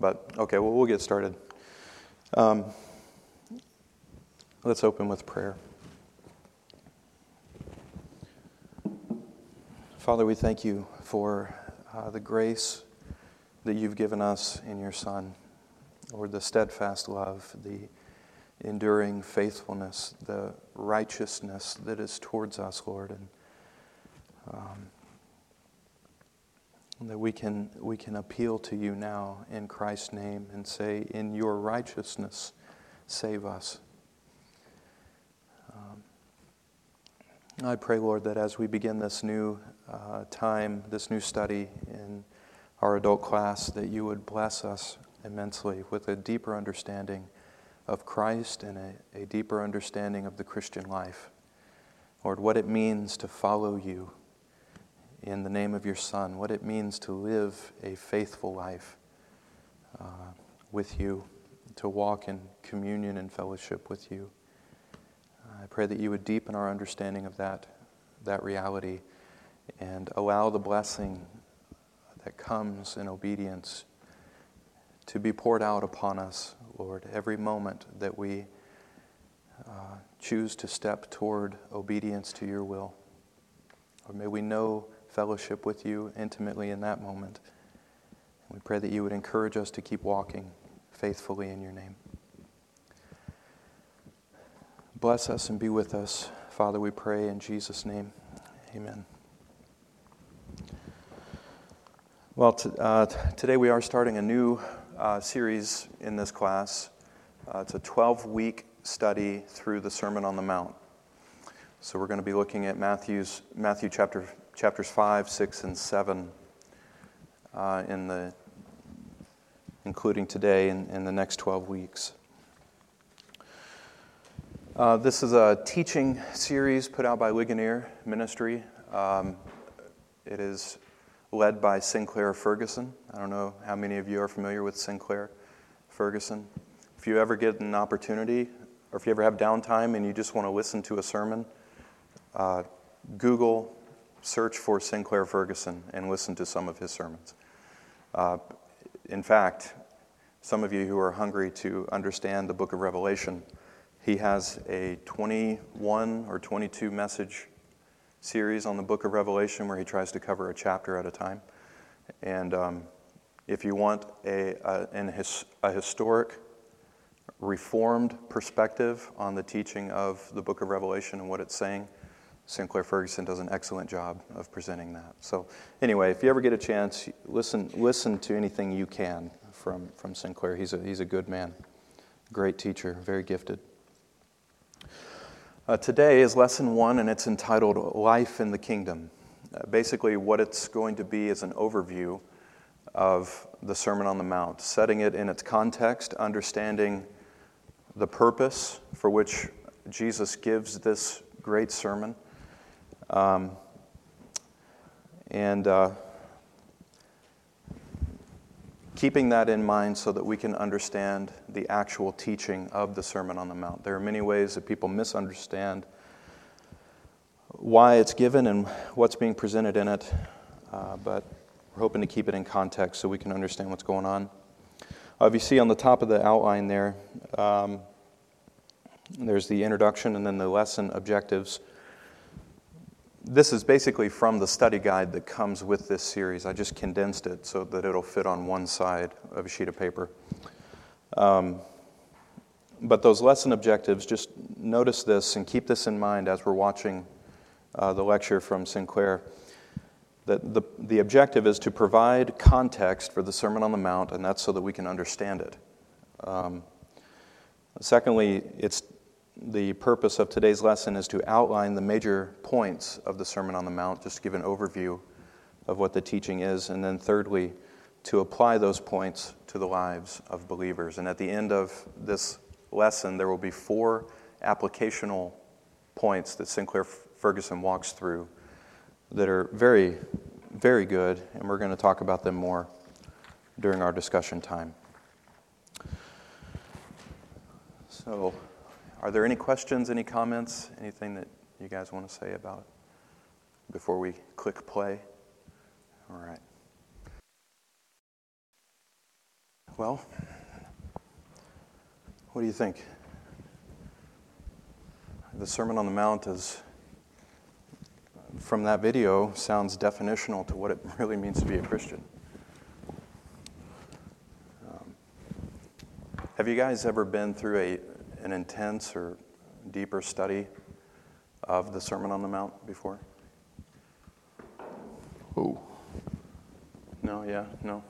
But, okay, well, we'll get started. Let's open with prayer. Father, we thank you for the grace that you've given us in your Son, Lord, the steadfast love, the enduring faithfulness, the righteousness that is towards us, Lord, and that we can appeal to you now in Christ's name and say, in your righteousness, save us. I pray, Lord, that as we begin this new time, this new study in our adult class, that you would bless us immensely with a deeper understanding of Christ and a deeper understanding of the Christian life. Lord, what it means to follow you in the name of your Son, what it means to live a faithful life with you, to walk in communion and fellowship with you. I pray that you would deepen our understanding of that reality and allow the blessing that comes in obedience to be poured out upon us, Lord, every moment that we choose to step toward obedience to your will. Or may we know fellowship with you intimately in that moment. And we pray that you would encourage us to keep walking faithfully in your name. Bless us and be with us. Father, we pray in Jesus' name. Amen. Well, today we are starting a new series in this class. It's a 12-week study through the Sermon on the Mount. So we're going to be looking at Matthew chapters 5, 6, and 7 including today in the next 12 weeks. This is a teaching series put out by Ligonier Ministry. It is led by Sinclair Ferguson. I don't know how many of you are familiar with Sinclair Ferguson. If you ever get an opportunity, or if you ever have downtime and you just want to listen to a sermon, Google, search for Sinclair Ferguson and listen to some of his sermons. In fact, some of you who are hungry to understand the book of Revelation, he has a 21 or 22 message series on the book of Revelation where he tries to cover a chapter at a time. And if you want a historic, reformed perspective on the teaching of the book of Revelation and what it's saying, Sinclair Ferguson does an excellent job of presenting that. So anyway, if you ever get a chance, listen to anything you can from Sinclair. He's a good man, great teacher, very gifted. Today is lesson 1, and it's entitled Life in the Kingdom. Basically, what it's going to be is an overview of the Sermon on the Mount, setting it in its context, understanding the purpose for which Jesus gives this great sermon, and keeping that in mind so that we can understand the actual teaching of the Sermon on the Mount. There are many ways that people misunderstand why it's given and what's being presented in it, but we're hoping to keep it in context so we can understand what's going on. If you see on the top of the outline there, there's the introduction and then the lesson objectives. This is basically from the study guide that comes with this series. I just condensed it so that it'll fit on one side of a sheet of paper. But those lesson objectives, just notice this and keep this in mind as we're watching the lecture from Sinclair. That the objective is to provide context for the Sermon on the Mount, and that's so that we can understand it. Secondly, the purpose of today's lesson is to outline the major points of the Sermon on the Mount, just to give an overview of what the teaching is. And then thirdly, to apply those points to the lives of believers. And at the end of this lesson, there will be 4 applicational points that Sinclair Ferguson walks through that are very, very good, and we're going to talk about them more during our discussion time. So, are there any questions, any comments, anything that you guys want to say about it before we click play? All right. Well, what do you think? The Sermon on the Mount is, from that video, sounds definitional to what it really means to be a Christian. Have you guys ever been through an intense or deeper study of the Sermon on the Mount before? Oh. No, yeah, no.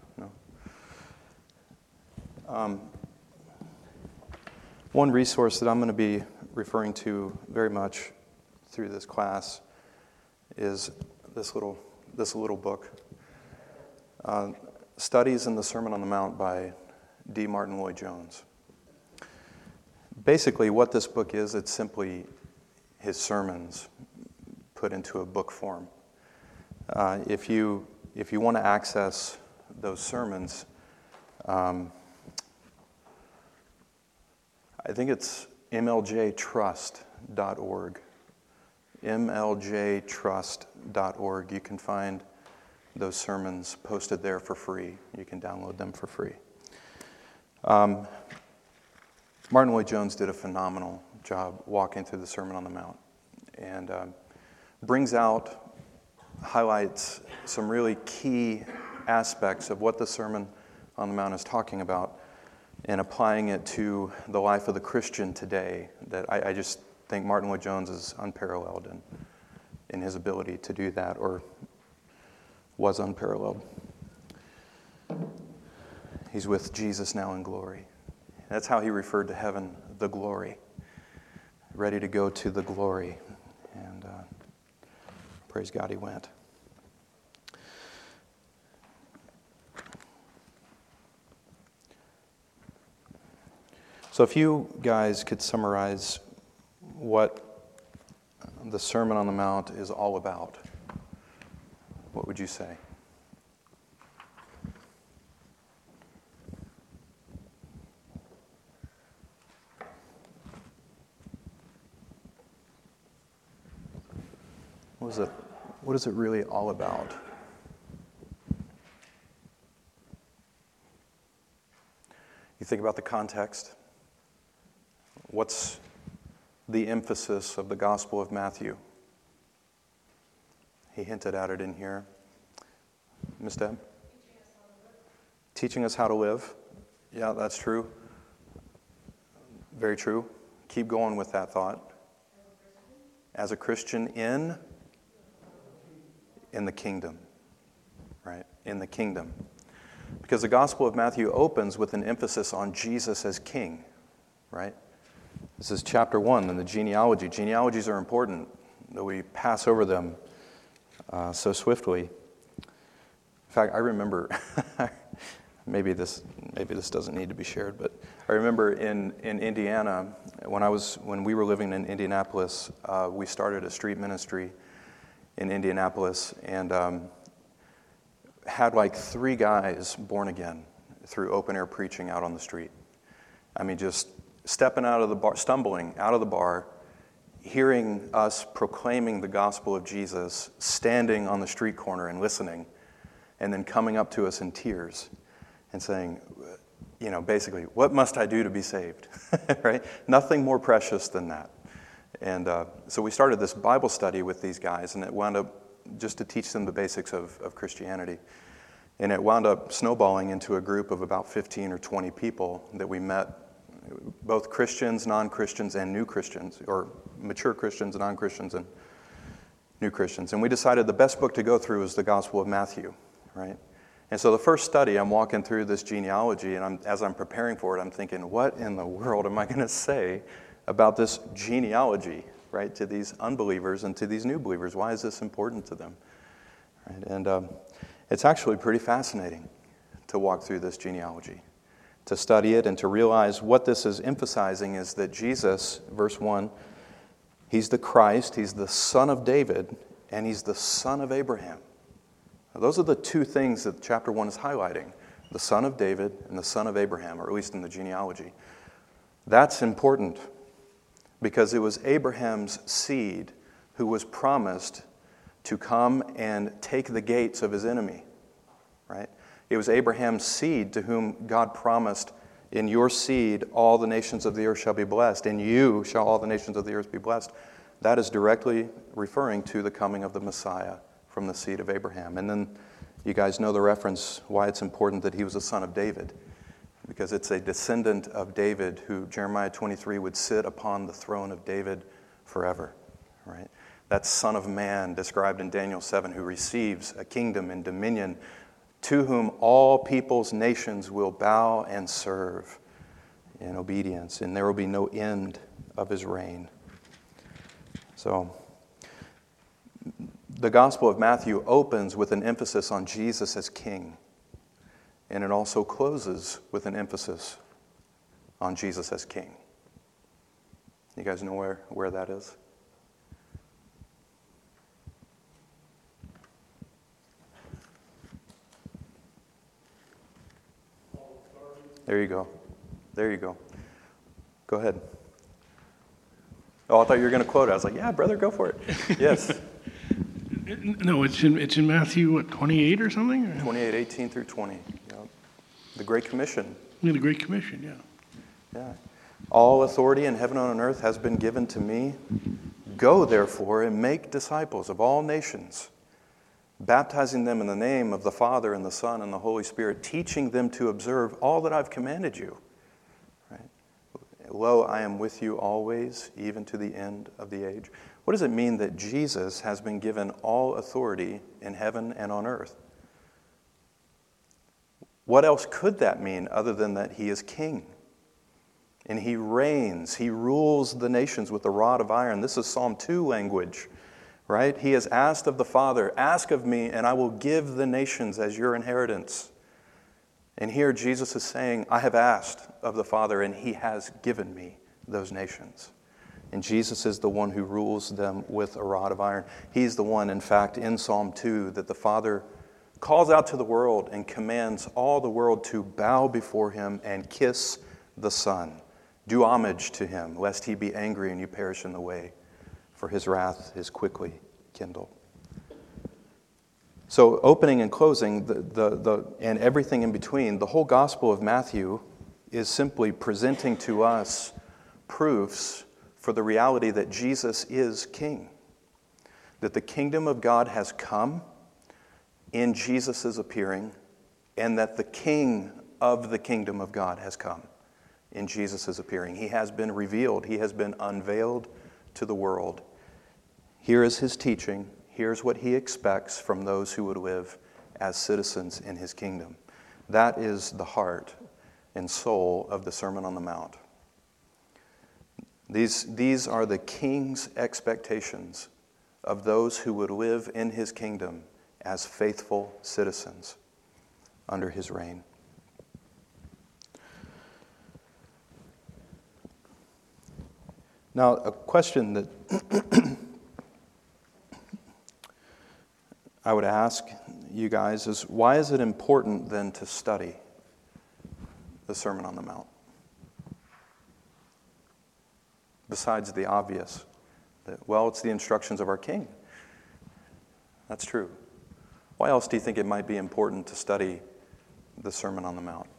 One resource that I'm going to be referring to very much through this class is this little book, Studies in the Sermon on the Mount by D. Martin Lloyd-Jones. Basically, what this book is, it's simply his sermons put into a book form. If you want to access those sermons, I think it's mljtrust.org. mljtrust.org. You can find those sermons posted there for free. You can download them for free. Martin Lloyd-Jones did a phenomenal job walking through the Sermon on the Mount, and highlights some really key aspects of what the Sermon on the Mount is talking about, and applying it to the life of the Christian today. That I just think Martin Lloyd-Jones is unparalleled in his ability to do that, or was unparalleled. He's with Jesus now in glory. That's how he referred to heaven, the glory. Ready to go to the glory. And praise God, he went. So if you guys could summarize what the Sermon on the Mount is all about, what would you say? What is it really all about? You think about the context. What's the emphasis of the Gospel of Matthew? He hinted at it in here. Ms. Deb? Teaching us how to live. Yeah, that's true. Very true. Keep going with that thought. As a Christian in the kingdom, right? In the kingdom. Because the Gospel of Matthew opens with an emphasis on Jesus as king, right? This is chapter 1 in the genealogy. Genealogies are important, though we pass over them so swiftly. In fact, I remember, maybe this doesn't need to be shared, but I remember in Indiana, when we were living in Indianapolis, we started a street ministry in Indianapolis, and had like 3 guys born again through open-air preaching out on the street. I mean, just stepping out of the bar, stumbling out of the bar, hearing us proclaiming the gospel of Jesus, standing on the street corner and listening, and then coming up to us in tears and saying, basically, what must I do to be saved? Right? Nothing more precious than that. And so we started this Bible study with these guys, and it wound up just to teach them the basics of Christianity. And it wound up snowballing into a group of about 15 or 20 people that we met, both Christians, non-Christians, and new Christians, or mature Christians, non-Christians, and new Christians. And we decided the best book to go through is the Gospel of Matthew, right? And so the first study, I'm walking through this genealogy, and as I'm preparing for it, I'm thinking, what in the world am I going to say about this genealogy, right, to these unbelievers and to these new believers? Why is this important to them? Right? And it's actually pretty fascinating to walk through this genealogy, to study it, and to realize what this is emphasizing is that Jesus, verse 1, he's the Christ, he's the son of David, and he's the son of Abraham. Now, those are the 2 things that chapter 1 is highlighting, the son of David and the son of Abraham, or at least in the genealogy. That's important because it was Abraham's seed who was promised to come and take the gates of his enemy, right? It was Abraham's seed to whom God promised, in your seed all the nations of the earth shall be blessed. In you shall all the nations of the earth be blessed. That is directly referring to the coming of the Messiah from the seed of Abraham. And then you guys know the reference why it's important that he was a son of David. Because it's a descendant of David who, Jeremiah 23, would sit upon the throne of David forever. Right? That Son of Man described in Daniel 7 who receives a kingdom and dominion, to whom all peoples, nations will bow and serve in obedience, and there will be no end of his reign. So, the Gospel of Matthew opens with an emphasis on Jesus as King, and it also closes with an emphasis on Jesus as King. You guys know where that is? There you go. There you go. Go ahead. Oh, I thought you were going to quote it. I was like, yeah, brother, go for it. Yes. No, it's in Matthew, what, 28 or something? 28, 18 through 20. Yeah. The Great Commission. Yeah, the Great Commission, yeah. Yeah. All authority in heaven and on earth has been given to me. Go, therefore, and make disciples of all nations, baptizing them in the name of the Father and the Son and the Holy Spirit, teaching them to observe all that I've commanded you. Right? Lo, I am with you always, even to the end of the age. What does it mean that Jesus has been given all authority in heaven and on earth? What else could that mean other than that he is king? And he reigns, he rules the nations with a rod of iron. This is Psalm 2 language. Right? He has asked of the Father, ask of me, and I will give the nations as your inheritance. And here Jesus is saying, I have asked of the Father, and he has given me those nations. And Jesus is the one who rules them with a rod of iron. He's the one, in fact, in Psalm 2, that the Father calls out to the world and commands all the world to bow before him and kiss the Son. Do homage to him, lest he be angry and you perish in the way, for his wrath is quickly kindled. So opening and closing, and everything in between, the whole Gospel of Matthew is simply presenting to us proofs for the reality that Jesus is King. That the kingdom of God has come in Jesus' appearing, and that the King of the kingdom of God has come in Jesus' appearing. He has been revealed. He has been unveiled to the world. Here is his teaching. Here's what he expects from those who would live as citizens in his kingdom. That is the heart and soul of the Sermon on the Mount. These are the king's expectations of those who would live in his kingdom as faithful citizens under his reign. Now, a question that I would ask you guys is, why is it important then to study the Sermon on the Mount? Besides the obvious, that, well, it's the instructions of our King. That's true. Why else do you think it might be important to study the Sermon on the Mount?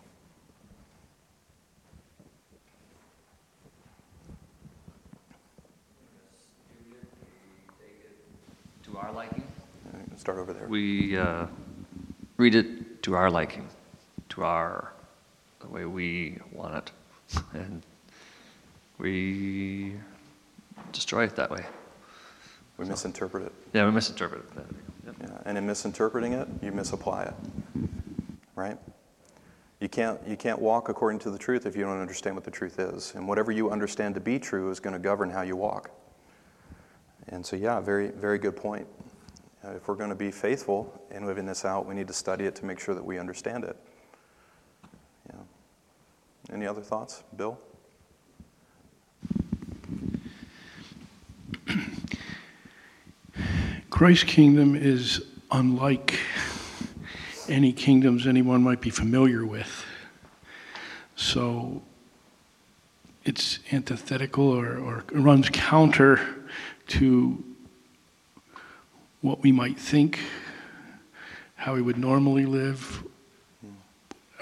To our liking. Start over there. We read it to our liking, the way we want it, and we destroy it that way. We misinterpret it. Yeah, we misinterpret it. Yep. Yeah, and in misinterpreting it, you misapply it. Right? You can't walk according to the truth if you don't understand what the truth is. And whatever you understand to be true is going to govern how you walk. And so, yeah, very, very good point. If we're going to be faithful in living this out, we need to study it to make sure that we understand it. Yeah. Any other thoughts, Bill? Christ's kingdom is unlike any kingdoms anyone might be familiar with. So it's antithetical or runs counter to what we might think, how we would normally live,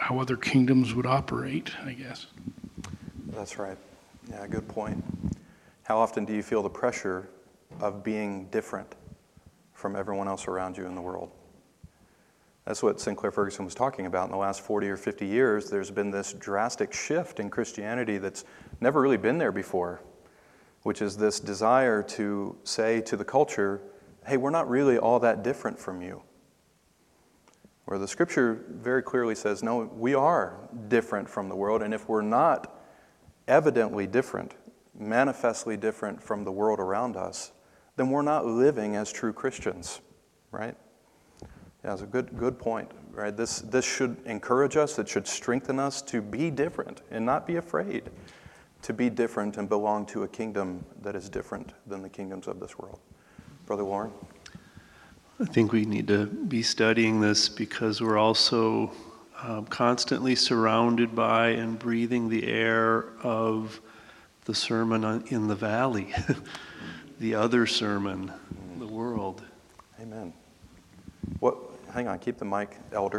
how other kingdoms would operate, I guess. That's right. Yeah, good point. How often do you feel the pressure of being different from everyone else around you in the world? That's what Sinclair Ferguson was talking about. In the last 40 or 50 years, there's been this drastic shift in Christianity that's never really been there before, which is this desire to say to the culture, hey, we're not really all that different from you. Where the scripture very clearly says, no, we are different from the world, and if we're not evidently different, manifestly different from the world around us, then we're not living as true Christians, right? Yeah, it's a good point, right? This should encourage us, it should strengthen us to be different and not be afraid to be different and belong to a kingdom that is different than the kingdoms of this world. Brother Warren? I think we need to be studying this because we're also constantly surrounded by and breathing the air of the sermon in the valley, the other sermon, the world. Amen. Hang on, keep the mic, Elder.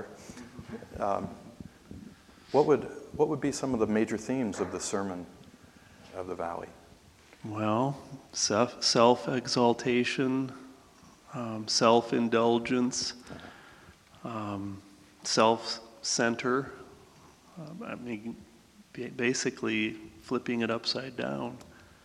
What would be some of the major themes of the Sermon of the Valley? Well, self-exaltation, self-indulgence, self-center. Basically flipping it upside down.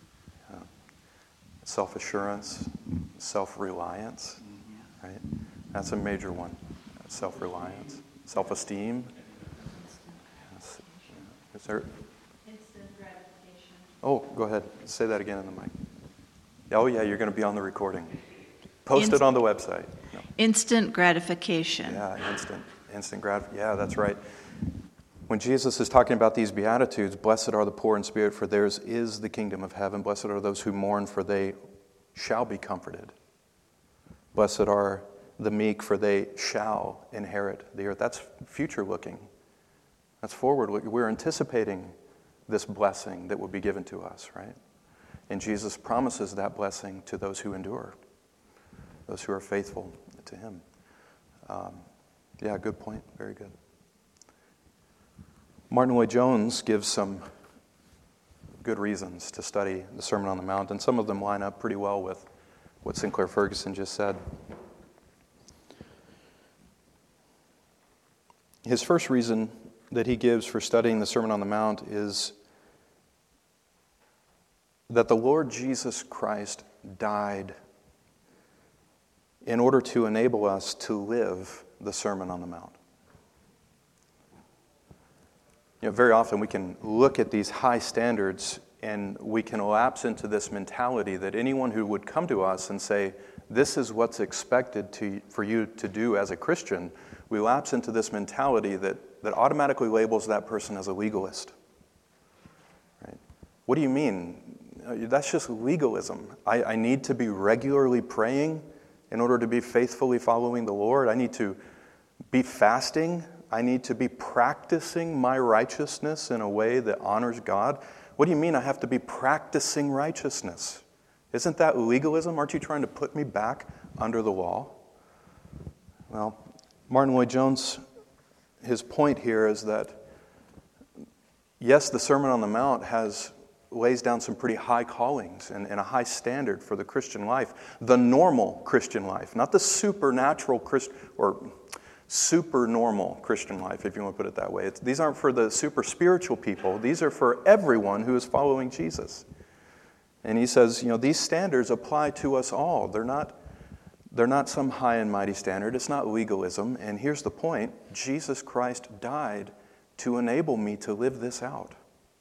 Self-assurance, self-reliance, right? That's a major one. Self-reliance, self-esteem. Yes. Is there? Instant gratification. Oh, go ahead. Say that again in the mic. Oh, yeah, you're going to be on the recording. Post it on the website. No. Instant gratification. Yeah, instant gratification. Yeah, that's right. When Jesus is talking about these Beatitudes, blessed are the poor in spirit, for theirs is the kingdom of heaven. Blessed are those who mourn, for they shall be comforted. Blessed are the meek, for they shall inherit the earth. That's future looking. That's forward looking. We're anticipating this blessing that will be given to us, right? And Jesus promises that blessing to those who endure, those who are faithful to him. Yeah, good point. Very good. Martin Lloyd-Jones gives some good reasons to study the Sermon on the Mount, and some of them line up pretty well with what Sinclair Ferguson just said. His first reason that he gives for studying the Sermon on the Mount is that the Lord Jesus Christ died in order to enable us to live the Sermon on the Mount. You know, very often we can look at these high standards and we can lapse into this mentality that anyone who would come to us and say, this is what's expected for you to do as a Christian, we lapse into this mentality that automatically labels that person as a legalist. Right? What do you mean? That's just legalism. I need to be regularly praying in order to be faithfully following the Lord. I need to be fasting. I need to be practicing my righteousness in a way that honors God. What do you mean I have to be practicing righteousness? Isn't that legalism? Aren't you trying to put me back under the law? Well, Martin Lloyd-Jones, his point here is that, yes, the Sermon on the Mount lays down some pretty high callings and a high standard for the Christian life, the normal Christian life, not the supernatural or super normal Christian life, if you want to put it that way. These aren't for the super spiritual people. These are for everyone who is following Jesus. And he says, these standards apply to us all. They're not some high and mighty standard. It's not legalism. And here's the point. Jesus Christ died to enable me to live this out.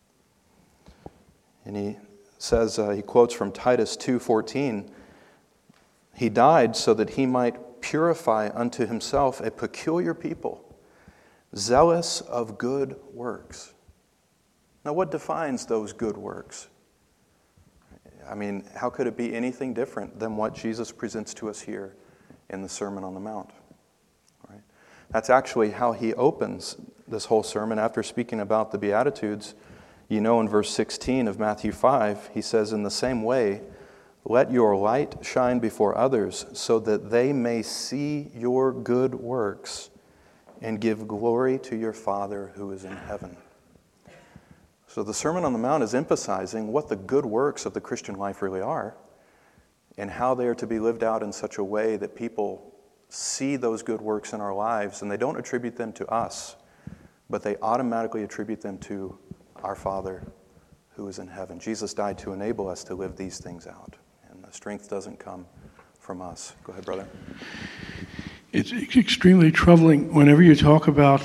And he says, he quotes from Titus 2:14, he died so that he might purify unto himself a peculiar people, zealous of good works. Now, what defines those good works? I mean, how could it be anything different than what Jesus presents to us here in the Sermon on the Mount? Right? That's actually how he opens this whole sermon. After speaking about the Beatitudes, in verse 16 of Matthew 5, he says, in the same way, let your light shine before others so that they may see your good works and give glory to your Father who is in heaven. So the Sermon on the Mount is emphasizing what the good works of the Christian life really are and how they are to be lived out in such a way that people see those good works in our lives and they don't attribute them to us, but they automatically attribute them to our Father who is in heaven. Jesus died to enable us to live these things out, and the strength doesn't come from us. Go ahead, brother. It's extremely troubling whenever you talk about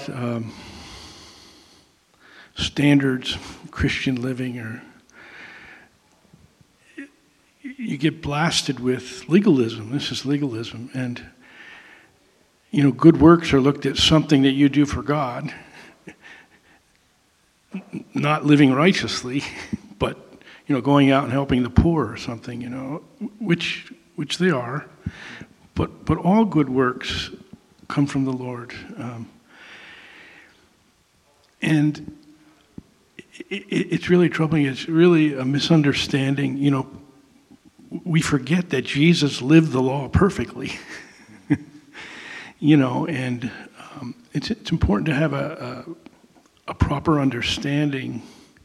standards, Christian living, or you get blasted with legalism. This is legalism. And, good works are looked at something that you do for God, not living righteously, but, going out and helping the poor or something, which they are. But all good works come from the Lord. And it's really troubling. It's really a misunderstanding. We forget that Jesus lived the law perfectly. And it's important to have a proper understanding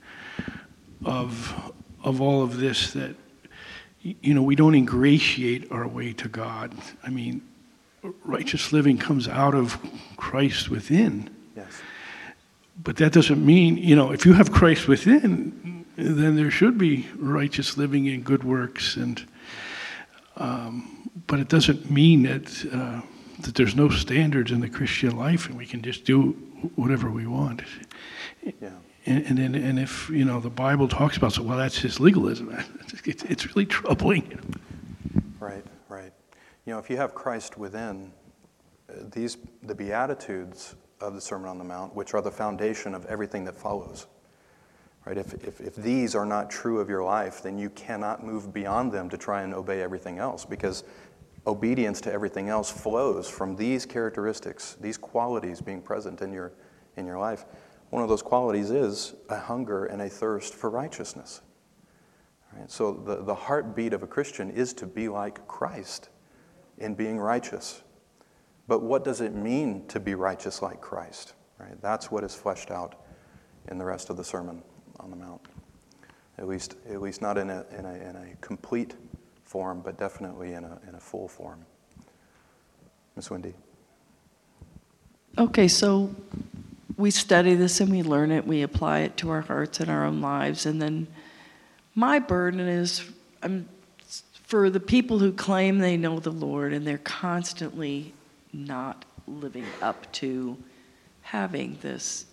of all of this, that we don't ingratiate our way to God. I mean, righteous living comes out of Christ within. Yes. But that doesn't mean, if you have Christ within, then there should be righteous living and good works. And but it doesn't mean that there's no standards in the Christian life and we can just do whatever we want. Yeah. And if the Bible talks about, so well, that's just legalism. It's really troubling. Right. If you have Christ within, the Beatitudes of the Sermon on the Mount, which are the foundation of everything that follows, right? If these are not true of your life, then you cannot move beyond them to try and obey everything else, because obedience to everything else flows from these characteristics, these qualities being present in your life. One of those qualities is a hunger and a thirst for righteousness. Right? So the heartbeat of a Christian is to be like Christ in being righteous. But what does it mean to be righteous like Christ? Right? That's what is fleshed out in the rest of the Sermon on the Mount. At least not in a complete form, but definitely in a full form. Miss Wendy. Okay, so we study this and we learn it, we apply it to our hearts and our own lives, and then my burden is for the people who claim they know the Lord and they're constantly not living up to having this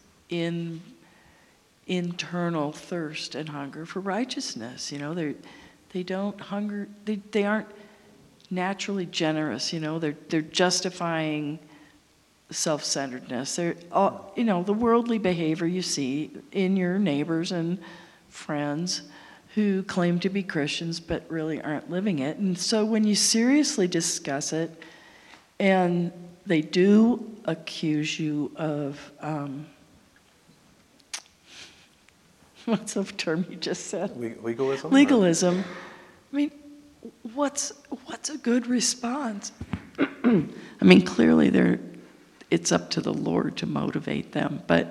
internal thirst and hunger for righteousness. They don't hunger. They aren't naturally generous. They're justifying self-centeredness. They're all, the worldly behavior you see in your neighbors and friends who claim to be Christians but really aren't living it. And so when you seriously discuss it, and they do accuse you of, what's the term you just said? Legalism? Legalism. I mean, what's a good response? I mean, clearly it's up to the Lord to motivate them, but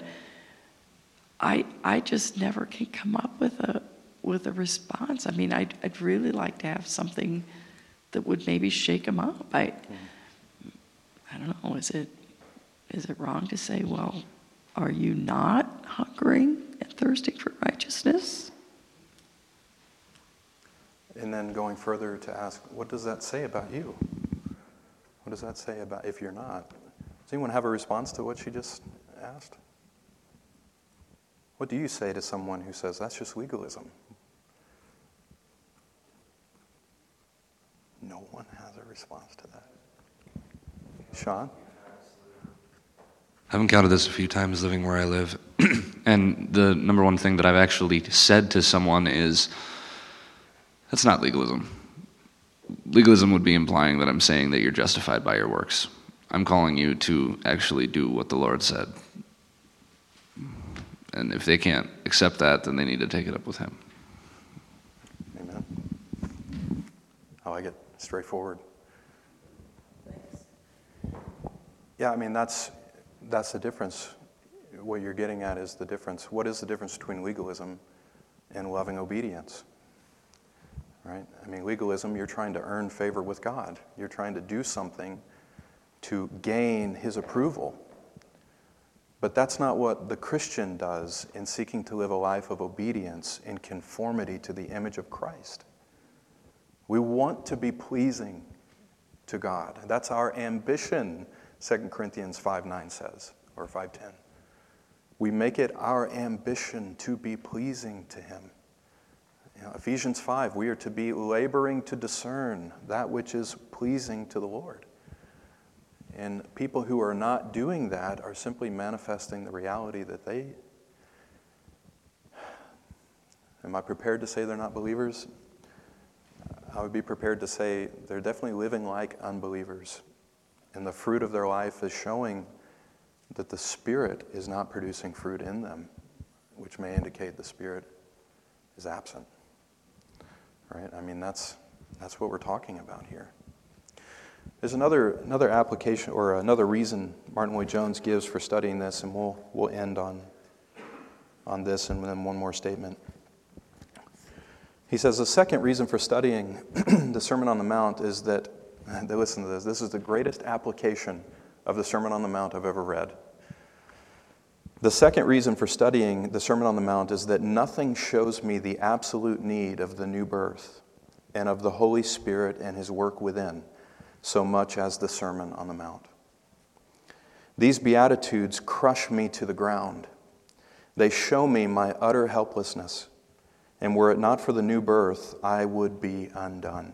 I just never can come up with a response. I mean, I'd really like to have something that would maybe shake them up. I don't know. Is it wrong to say, well, are you not hungering and thirsting for righteousness? And then going further to ask, what does that say about you? What does that say about if you're not? Does anyone have a response to what she just asked? What do you say to someone who says, that's just legalism? No one has a response to that. Sean? I've encountered this a few times living where I live, and the number one thing that I've actually said to someone is, that's not legalism. Legalism would be implying that I'm saying that you're justified by your works. I'm calling you to actually do what the Lord said. And if they can't accept that, then they need to take it up with Him. Amen. I like it. Straightforward. Yeah, I mean, that's that's the difference. What you're getting at is the difference. What is the difference between legalism and loving obedience? Right? I mean, legalism, you're trying to earn favor with God. You're trying to do something to gain His approval. But that's not what the Christian does in seeking to live a life of obedience in conformity to the image of Christ. We want to be pleasing to God. That's our ambition, 2 Corinthians 5:9 says, or 5:10. We make it our ambition to be pleasing to Him. Ephesians 5, we are to be laboring to discern that which is pleasing to the Lord. And people who are not doing that are simply manifesting the reality that they... Am I prepared to say they're not believers? I would be prepared to say they're definitely living like unbelievers. And the fruit of their life is showing that the Spirit is not producing fruit in them, which may indicate the Spirit is absent. Right? I mean, that's what we're talking about here. There's another application or another reason Martin Lloyd-Jones gives for studying this, and we'll end on this and then one more statement. He says the second reason for studying the Sermon on the Mount is that, listen to this, this is the greatest application of the Sermon on the Mount I've ever read. The second reason for studying the Sermon on the Mount is that nothing shows me the absolute need of the new birth and of the Holy Spirit and His work within so much as the Sermon on the Mount. These Beatitudes crush me to the ground. They show me my utter helplessness, and were it not for the new birth, I would be undone.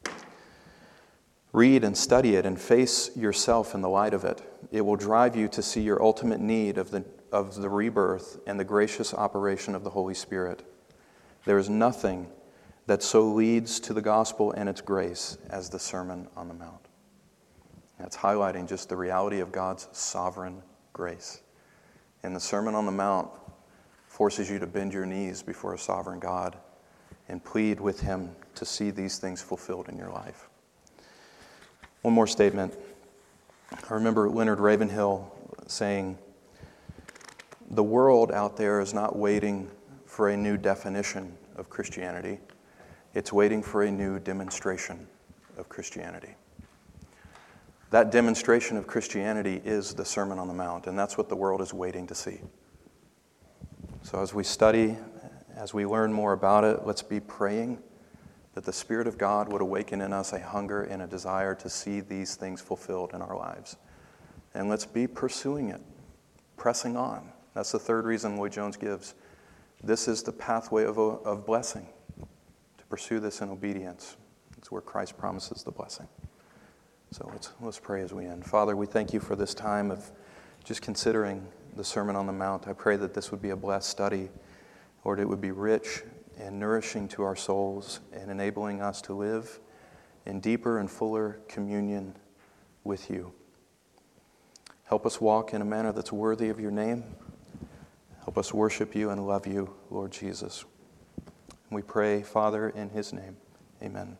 Read and study it and face yourself in the light of it. It will drive you to see your ultimate need of the rebirth and the gracious operation of the Holy Spirit. There is nothing that so leads to the gospel and its grace as the Sermon on the Mount. That's highlighting just the reality of God's sovereign grace. And the Sermon on the Mount forces you to bend your knees before a sovereign God and plead with Him to see these things fulfilled in your life. One more statement. I remember Leonard Ravenhill saying, the world out there is not waiting for a new definition of Christianity. It's waiting for a new demonstration of Christianity. That demonstration of Christianity is the Sermon on the Mount, and that's what the world is waiting to see. So as we study, as we learn more about it, let's be praying that the Spirit of God would awaken in us a hunger and a desire to see these things fulfilled in our lives. And let's be pursuing it, pressing on. That's the third reason Lloyd-Jones gives. This is the pathway of blessing, to pursue this in obedience. It's where Christ promises the blessing. So let's pray as we end. Father, we thank You for this time of just considering the Sermon on the Mount. I pray that this would be a blessed study. Lord, it would be rich and nourishing to our souls and enabling us to live in deeper and fuller communion with You. Help us walk in a manner that's worthy of Your name. Help us worship You and love You, Lord Jesus. We pray, Father, in His name. Amen.